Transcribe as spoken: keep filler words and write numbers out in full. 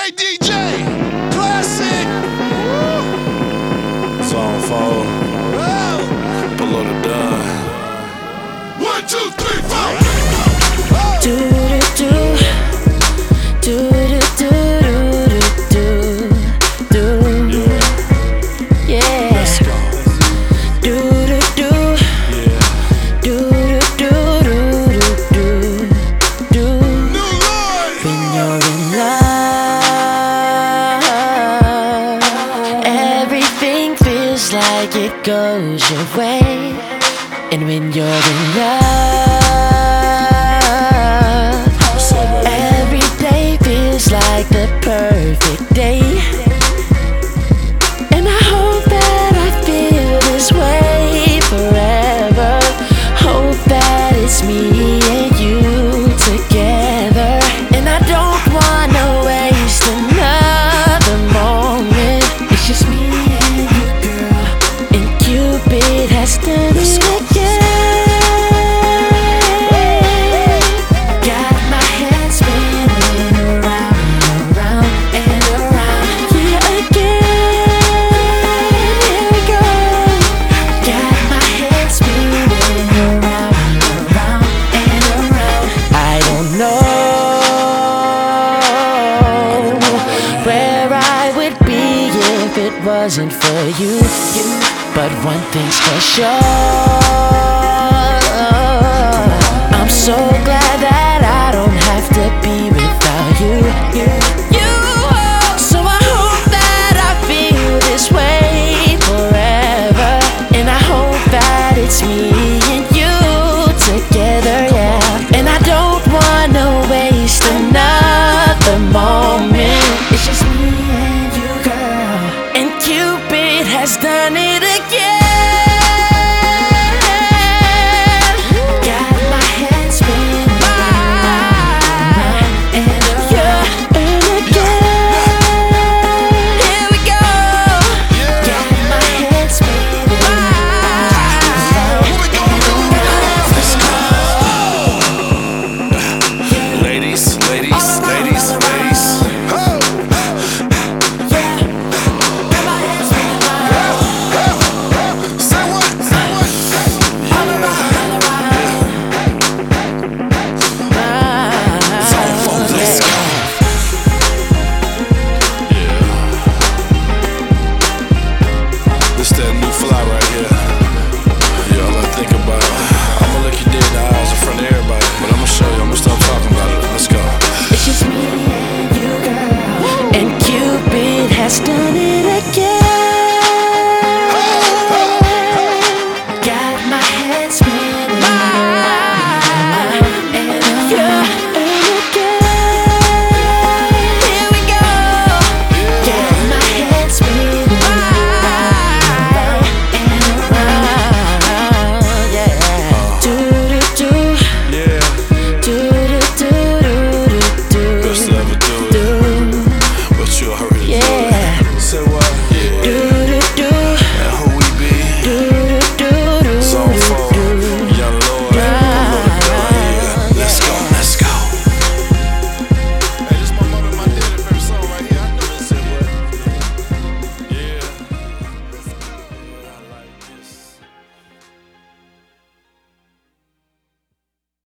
Hey D J, classic. Song four, Oh. below the done. One, two, three, four. Do do do do do do do do do. Yeah. Let's go. Do do do Yeah. do do do do do do. New Lord. When you're in love, everything feels like it goes your way. And when you're in love, every day feels like the perfect day. And I hope that I feel this way forever. Hope that it's me and you together. And I don't wanna waste another moment. It's just me and you, girl. And Cupid has done it again. Got my head spinning around and around and around. Yeah, again. Here we go. Got my head spinning around and around and around. I don't know where I would be if it wasn't for you. But one thing's for sure, I'm so glad that I don't have to be